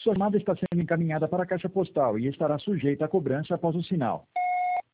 Sua chamada está sendo encaminhada para a caixa postal e estará sujeita a cobrança após o sinal.